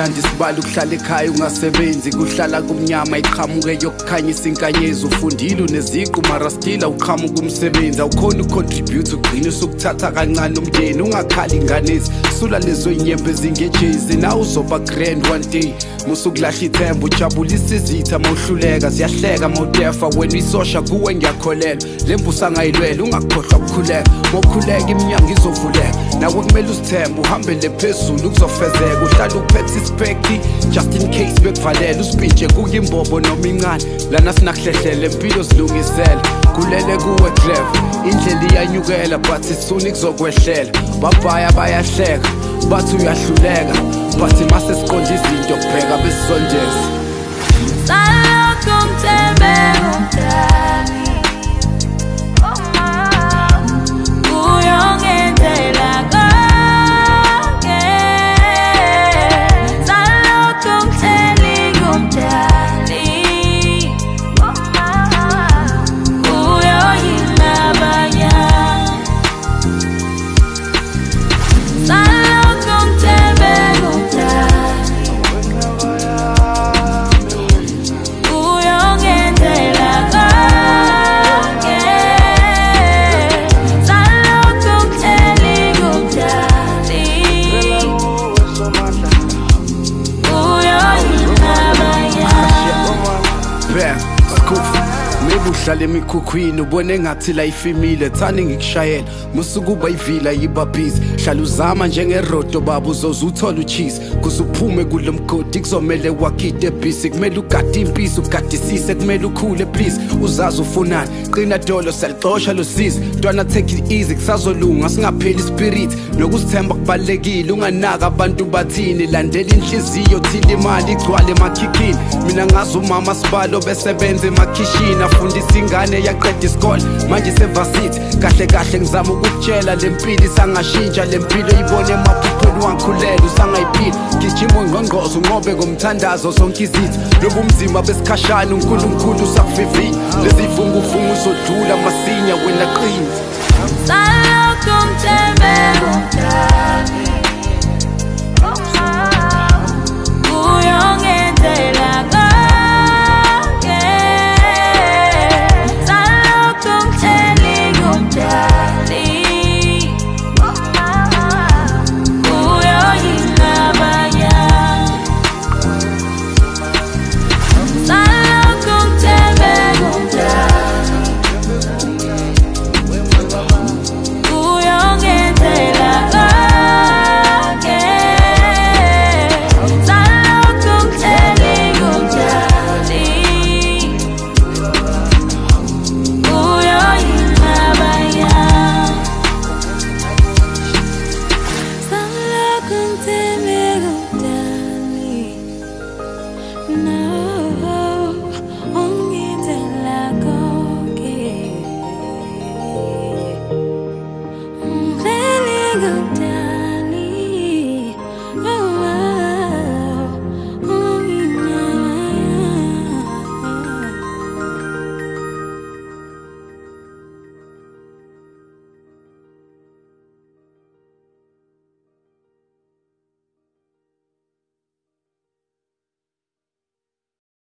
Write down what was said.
kumnandi sibala ukuhlala ekhaya ungasebenzi kuhlala kumnyama iqhamuke yokukhanyisa inkanyezi ufundile uneziqu mara still awuqhamuka umsebenzi awukhona ucontribute ugcina usukuthatha kancane umndeni ungakhali inganezi sula lezo inyembe ezingejezi nawe uzoba grand one day musukulahla ithemba ujabulisa izitha mawuhluleka siyahleka mawudefa wena isosha kuwe ngiyakholela lembusa ngayilwela ungakhohlwa ukukhuleka mawukhuleka iminyango izovuleka nawe kumele uzithembe uhambele phezulu kuzofezeka uhlala uphethe ispekti just in case bekuvalela usipintshe kuyimbobo noma incane lana sinakuhlehlele impilo zilungisela kulele kuwe clever indlela iyanyukela but isuni kuzokwehlela babhaya bayahleka bathi uyahluleka but mase siqonde izinto kubheka besizondeza salokhu ngithembe umdali uyongenzela konke salokhu ngitheli kumdali uyoyinabanya salokhu ngithembe kumdali uyongenzela konke salokhu ngitheli kumdali uyoyinabanya maybe uhlala emikhukhwini ubone ngathi la ifimile thani ngikushayela musukuba ivila yiba busy hlala uzama njengerodo baba uzoze uthola ucheese kusuphume kulo mgodi kuzomele wakhide busy kumele ugade impisi ugadisise kumele ukhule please uzazi ufunani qina dolo salixosha lo sizi ntwana take it easy kusazolunga singapheli spirit nokuzithemba kubalekile unganaka abantu bathini landela inhliziyo thile imali igcwale emakhikini mina ngazi umama sibalo besebenza emakhishini afundisa ingane yaqeda isikole manje sevasithi kahle kahle ngizama ukutshela lempilo isangashintsha lempilo ibone emaphupheni wangikhulele usangayiphila gijima ungqongqozo unqobe ngomthandazo zonke izitha lobu mzimba besikhashana uNkulunkulu usakuvivile lezi vunguvungu uzodlula masinya wena qini salokhu ngithembe kumdali